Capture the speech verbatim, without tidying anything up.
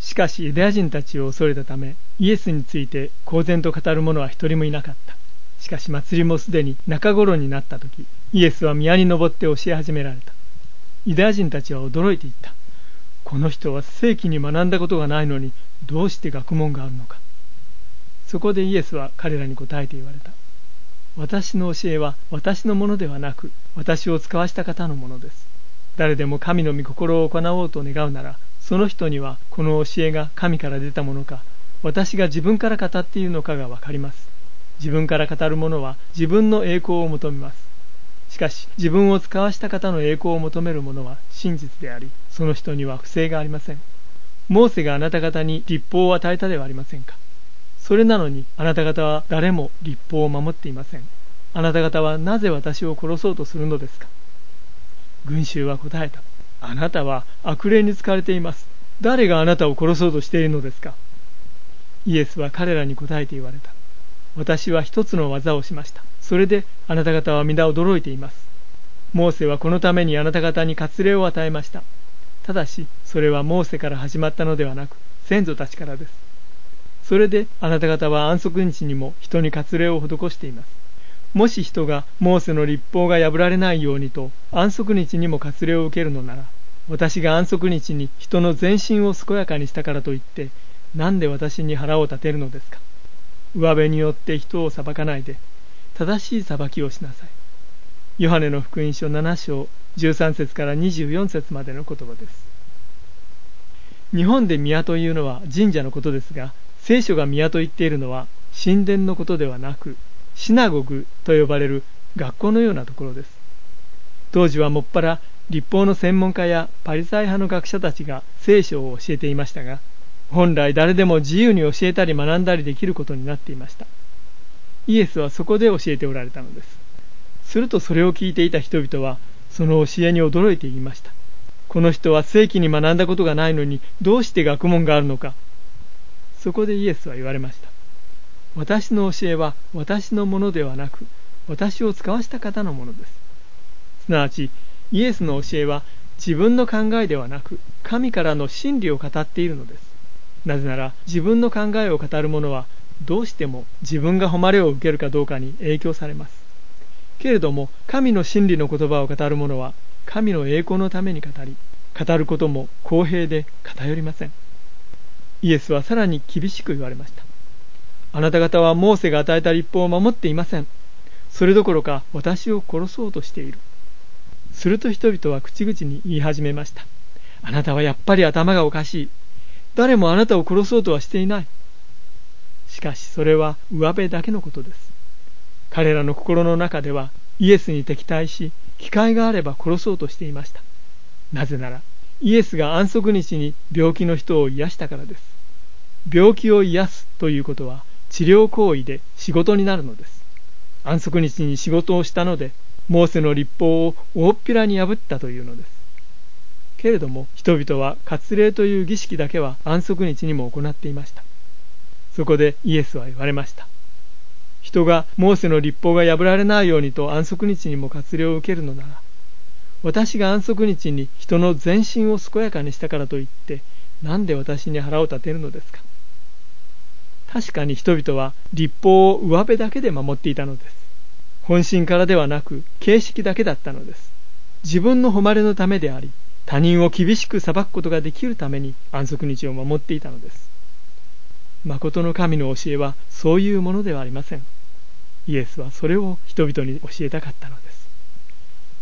しかしユダヤ人たちを恐れたため、イエスについて公然と語る者は一人もいなかった。しかし祭りもすでに中頃になった時、イエスは宮に登って教え始められた。ユダヤ人たちは驚いていった。この人は正規に学んだことがないのに、どうして学問があるのか。そこでイエスは彼らに答えて言われた。私の教えは私のものではなく、私を使わした方のものです。誰でも神の御心を行おうと願うなら、その人にはこの教えが神から出たものか、私が自分から語っているのかがわかります。自分から語る者は自分の栄光を求めます。しかし自分を使わした方の栄光を求める者は真実であり、その人には不正がありません。モーセがあなた方に律法を与えたではありませんか。それなのにあなた方は誰も律法を守っていません。あなた方はなぜ私を殺そうとするのですか。群衆は答えた。あなたは悪霊に疲れています。誰があなたを殺そうとしているのですか。イエスは彼らに答えて言われた。私は一つの技をしました。それであなた方は皆驚いています。モーセはこのためにあなた方に割礼を与えました。ただしそれはモーセから始まったのではなく、先祖たちからです。それであなた方は安息日にも人に割礼を施しています。もし人がモーセの律法が破られないようにと安息日にも割礼を受けるのなら、私が安息日に人の全身を健やかにしたからといって、なんで私に腹を立てるのですか。上辺によって人を裁かないで、正しい裁きをしなさい。ヨハネの福音書なな章じゅうさん節からにじゅうよん節までの言葉です。日本で宮というのは神社のことですが、聖書が宮と言っているのは神殿のことではなく、シナゴグと呼ばれる学校のようなところです。当時はもっぱら律法の専門家やパリサイ派の学者たちが聖書を教えていましたが、本来誰でも自由に教えたり学んだりできることになっていました。イエスはそこで教えておられたのです。するとそれを聞いていた人々はその教えに驚いて言いました。この人は正規に学んだことがないのにどうして学問があるのか。そこでイエスは言われました。私の教えは私のものではなく、私を使わした方のものです。すなわちイエスの教えは自分の考えではなく、神からの真理を語っているのです。なぜなら自分の考えを語る者はどうしても自分が誉れを受けるかどうかに影響されます。けれども神の真理の言葉を語る者は神の栄光のために語り、語ることも公平で偏りません。イエスはさらに厳しく言われました。あなた方はモーセが与えた律法を守っていません。それどころか私を殺そうとしている。すると人々は口々に言い始めました。あなたはやっぱり頭がおかしい。誰もあなたを殺そうとはしていない。しかしそれは上辺だけのことです。彼らの心の中ではイエスに敵対し、機会があれば殺そうとしていました。なぜならイエスが安息日に病気の人を癒したからです。病気を癒すということは治療行為で仕事になるのです。安息日に仕事をしたので、モーセの律法を大っぴらに破ったというのです。けれども人々は割礼という儀式だけは安息日にも行っていました。そこでイエスは言われました。人がモーセの律法が破られないようにと安息日にも割礼を受けるのなら、私が安息日に人の全身を健やかにしたからといって、なんで私に腹を立てるのですか。確かに人々は律法を上辺だけで守っていたのです。本心からではなく形式だけだったのです。自分の誉れのためであり、他人を厳しく裁くことができるために安息日を守っていたのです。誠の神の教えはそういうものではありません。イエスはそれを人々に教えたかったのです。